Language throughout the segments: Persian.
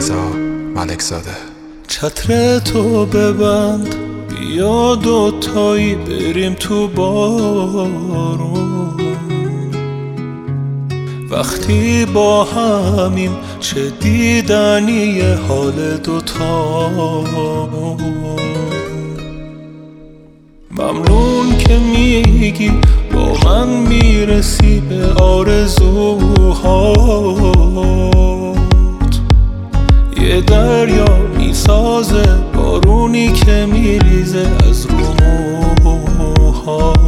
رضا ملکزاده. چتر تو ببند بیا دوتایی بریم تو بارون، وقتی با همیم چه دیدنی حال دوتامون. ممنون که میگی با من میرسی به آرزوهات، یه دریا میسازه بارونی که میریزه از رو موهات.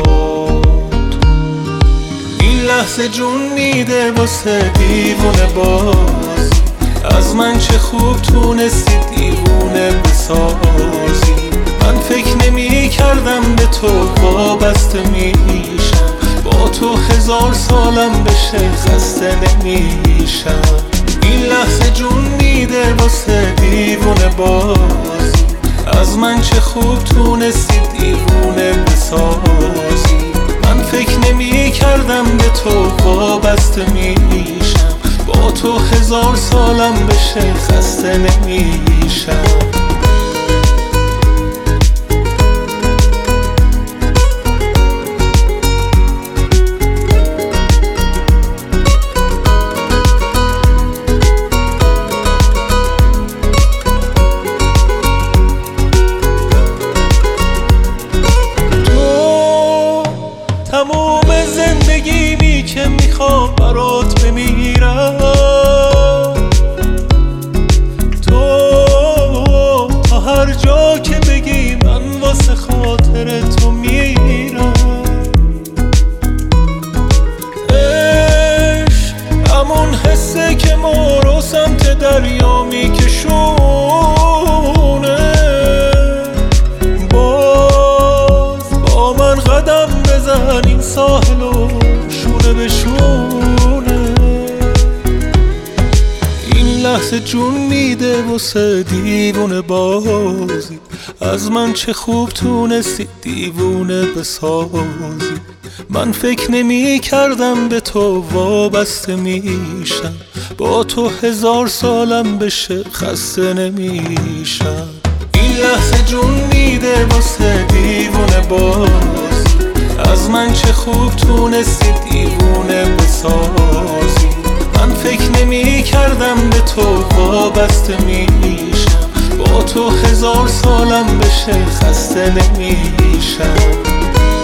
این لحظه جون میده واسه دیوونه باز، از من چه خوب تونستی دیوونه بسازی. من فکر نمی کردم به تو وابسته میشم، با تو 1000 سالم بشه خسته نمیشم. این لحظه جون میده واسه دیوونه باز، از من چه خوب تونستی دیوونه بسازی. من فکر نمی کردم به تو وابسته میشم، با تو 1000 سالم بشه خسته نمیشم. تموم زندگیمی که میخوام برات بمیرم، تو تا هر جا که بگی من واسه خاطر تو میرم. عشق همون حسه که ما رو سمت دریا میکشونه، باز با من قدم بزن این ساحلو شونه به شونه. این لحظه جون میده واسه دیوونه بازی، از من چه خوب تونستی دیوونه بسازی. من فکر نمی کردم به تو وابسته میشم، با تو 1000 سالم بشه خسته نمیشم. این لحظه جون میده واسه دیوونه باز، از من چه خوب تونستی دیوونه بسازی. من فکر نمی کردم به تو وابسته میشم، با تو 1000 سالم بشه خسته نمیشم.